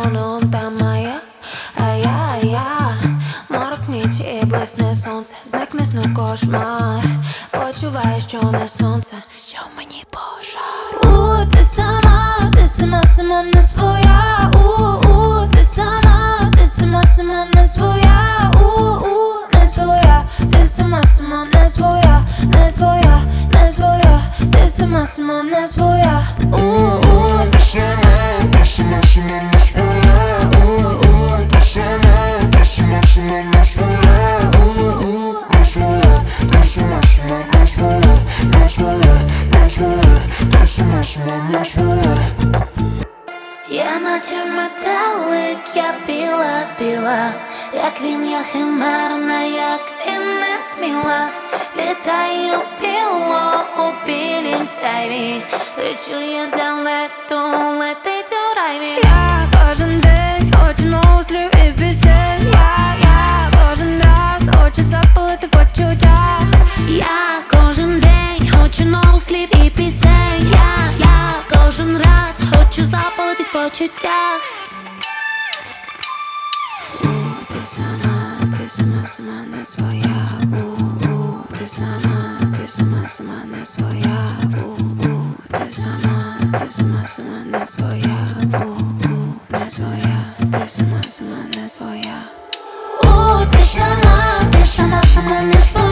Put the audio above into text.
он там, а я морок ніч і блисне сонце, зникне сну кошмар. Почуваю, що не сонце, що в мені пожар. Ти сама, сама не своя. Ти сама, сама не своя. Не своя, ти сама, сама не своя. Не своя, не своя, ти сама, сама не своя. Ти сама, сама не своя. Ти сама, сама не своя. Не своя, ти сама, сама не своя. Не своя, не своя, ти сама, сама не своя. Я наче метелик, я біла, як він, я химерна, як він не сміла. Літаю біло у білім сяйві, лечу я далеко, летить у райві. Я кожен день хочу нових слів і пісень. Я кожен раз хочу запалити почуття. Я кожен день хочу нових слів і пісень. Я кожен раз хочу запалитись в почуттях. Ти сама, сама не своя. Ти сама, сама не своя. Ти сама, сама не своя. Не своя, ти сама, сама не своя. Ти сама, сама не своя.